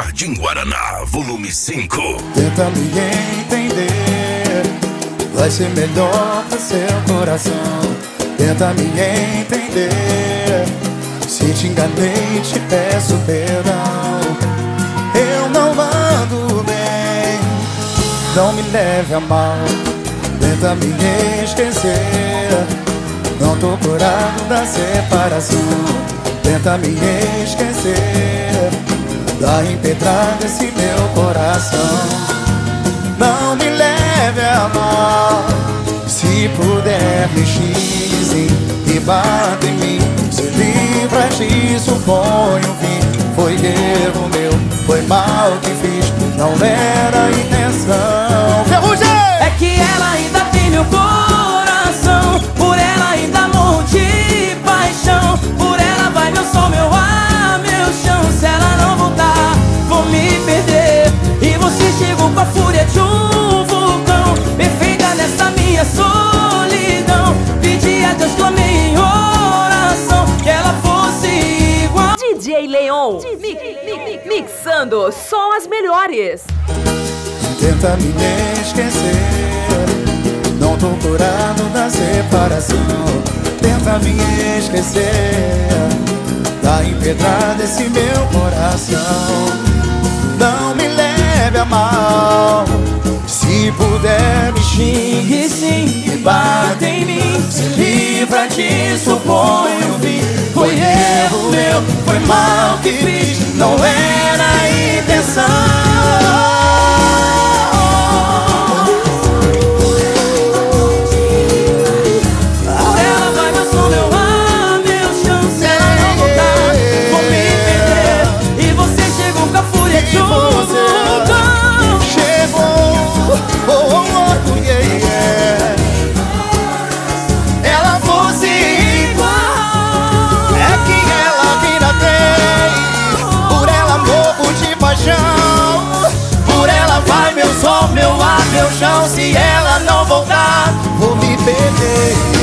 Jardim Guaraná, volume 5. Tenta me entender, vai ser melhor pra seu coração. Tenta me entender, se te enganei te peço perdão. Eu não ando bem, não me leve a mal. Tenta me esquecer, não tô curado da separação. Tenta me esquecer, dá empedrada esse meu coração. Não me leve a mal, se puder me xise e bata em mim. Se livra disso, põe um fim. Foi erro meu, foi mal que fiz, não era a intenção. Ferrugem! É que ela ainda tem meu coração, por ela ainda morro de paixão. Por ela vai meu sol, meu ar, meu chão. Se ela não voltar, vou me perder. E você chegou com a fúria de um vulcão, perfeita nessa minha solidão. Pedi a Deus, clamei em oração, que ela fosse igual DJ Leon, mixando só as melhores. Tenta me esquecer, não tô curado da separação. Tenta me esquecer, dá empedrada esse meu coração. Não me leve a mal, se puder me xingue sim e bata em mim. Se livra disso, põe um fim. Foi erro meu, foi mal que fiz, não era a intenção. Por ela vai meu sol, meu ar, meu chão. Se ela não voltar, vou me perder.